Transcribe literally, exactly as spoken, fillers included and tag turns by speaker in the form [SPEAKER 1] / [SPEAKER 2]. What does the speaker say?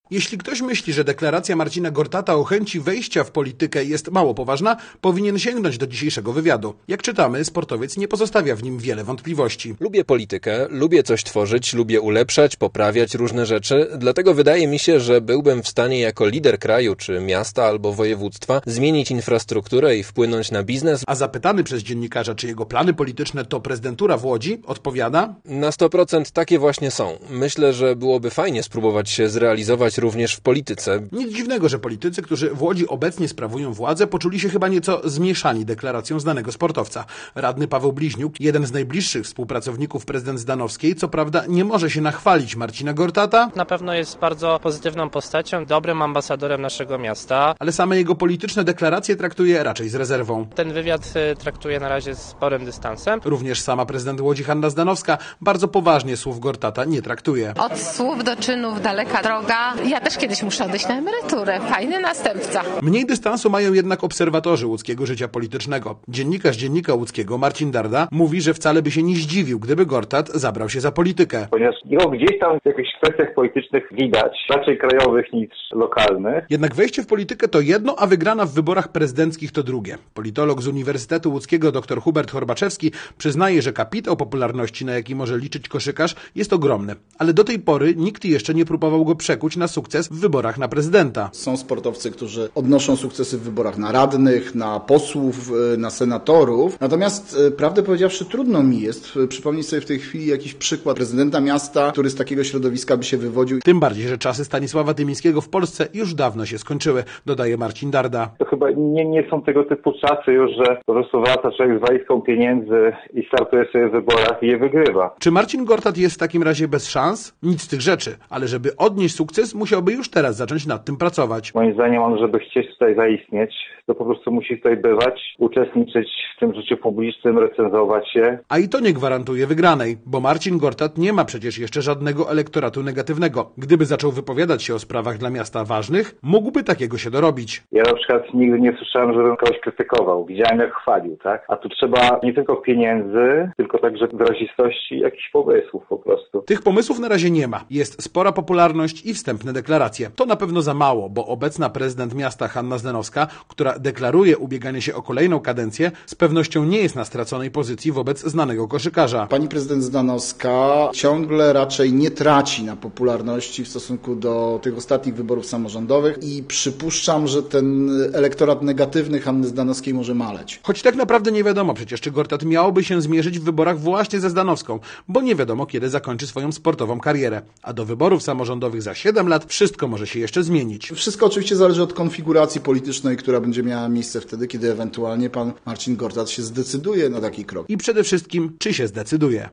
[SPEAKER 1] Jeśli ktoś myśli, że deklaracja Marcina Gortata o chęci wejścia w politykę jest mało poważna, powinien sięgnąć do dzisiejszego wywiadu. Jak czytamy, sportowiec nie pozostawia w nim wiele wątpliwości.
[SPEAKER 2] Lubię politykę, lubię coś tworzyć, lubię ulepszać, poprawiać różne rzeczy, dlatego wydaje mi się, że byłbym w stanie jako lider kraju, czy miasta albo województwa zmienić infrastrukturę i wpłynąć na biznes.
[SPEAKER 1] A zapytany przez dziennikarza, czy jego plany polityczne to prezydentura w Łodzi, odpowiada:
[SPEAKER 2] Na sto procent takie właśnie są. Myślę, że byłoby fajnie spróbować się zrealizować również w polityce.
[SPEAKER 1] Nic dziwnego, że politycy, którzy w Łodzi obecnie sprawują władzę, poczuli się chyba nieco zmieszani deklaracją znanego sportowca. Radny Paweł Bliźniuk, jeden z najbliższych współpracowników prezydent Zdanowskiej, co prawda nie może się nachwalić Marcina Gortata.
[SPEAKER 3] Na pewno jest bardzo pozytywną postacią, dobrym ambasadorem naszego miasta.
[SPEAKER 1] Ale same jego polityczne deklaracje traktuje raczej z rezerwą.
[SPEAKER 3] Ten wywiad traktuje na razie z sporym dystansem.
[SPEAKER 1] Również sama prezydent Łodzi Hanna Zdanowska bardzo poważnie słów Gortata nie traktuje.
[SPEAKER 4] Od słów do czynów daleka droga. Ja też kiedyś muszę odejść na emeryturę. Fajny następca.
[SPEAKER 1] Mniej dystansu mają jednak obserwatorzy łódzkiego życia politycznego. Dziennikarz Dziennika Łódzkiego Marcin Darda mówi, że wcale by się nie zdziwił, gdyby Gortat zabrał się za politykę.
[SPEAKER 5] Ponieważ jego gdzieś tam w jakichś kwestiach politycznych widać, raczej krajowych niż lokalnych.
[SPEAKER 1] Jednak wejście w politykę to jedno, a wygrana w wyborach prezydenckich to drugie. Politolog z Uniwersytetu Łódzkiego dr Hubert Horbaczewski przyznaje, że kapitał popularności, na jaki może liczyć koszykarz, jest ogromny. Ale do tej pory nikt jeszcze nie próbował go przekuć na sukces w wyborach na prezydenta.
[SPEAKER 6] Są sportowcy, którzy odnoszą sukcesy w wyborach na radnych, na posłów, na senatorów. Natomiast prawdę powiedziawszy, trudno mi jest przypomnieć sobie w tej chwili jakiś przykład prezydenta miasta, który z takiego środowiska by się wywodził.
[SPEAKER 1] Tym bardziej, że czasy Stanisława Tymińskiego w Polsce już dawno się skończyły, dodaje Marcin Darda.
[SPEAKER 5] To chyba nie, nie są tego typu czasy już, że po prostu wraca człowiek z walizką pieniędzy i startuje sobie w wyborach i je wygrywa.
[SPEAKER 1] Czy Marcin Gortat jest w takim razie bez szans? Nic z tych rzeczy, ale żeby odnieść sukces, musiałby już teraz zacząć nad tym pracować.
[SPEAKER 5] Moim zdaniem on, żeby chcieć tutaj zaistnieć, to po prostu musi tutaj bywać, uczestniczyć w tym życiu publicznym, recenzować się.
[SPEAKER 1] A i to nie gwarantuje wygranej, bo Marcin Gortat nie ma przecież jeszcze żadnego elektoratu negatywnego. Gdyby zaczął wypowiadać się o sprawach dla miasta ważnych, mógłby takiego się dorobić.
[SPEAKER 5] Ja na przykład nigdy nie słyszałem, żebym kogoś krytykował. Widziałem, jak chwalił, tak? A tu trzeba nie tylko pieniędzy, tylko także wyrazistości i jakichś pomysłów po prostu.
[SPEAKER 1] Tych pomysłów na razie nie ma. Jest spora popularność i wstępne deklaracje. To na pewno za mało, bo obecna prezydent miasta Hanna Zdanowska, która deklaruje ubieganie się o kolejną kadencję, z pewnością nie jest na straconej pozycji wobec znanego koszykarza.
[SPEAKER 6] Pani prezydent Zdanowska ciągle raczej nie traci na popularności w stosunku do tych ostatnich wyborów samorządowych i przypuszczam, że ten elektorat negatywny Hanny Zdanowskiej może maleć.
[SPEAKER 1] Choć tak naprawdę nie wiadomo przecież, czy Gortat miałoby się zmierzyć w wyborach właśnie ze Zdanowską, bo nie wiadomo, kiedy zakończy swoją sportową karierę. A do wyborów samorządowych za siedem lat wszystko może się jeszcze zmienić.
[SPEAKER 6] Wszystko oczywiście zależy od konfiguracji politycznej, która będzie miała miejsce wtedy, kiedy ewentualnie pan Marcin Gortat się zdecyduje na taki krok.
[SPEAKER 1] I przede wszystkim, czy się zdecyduje.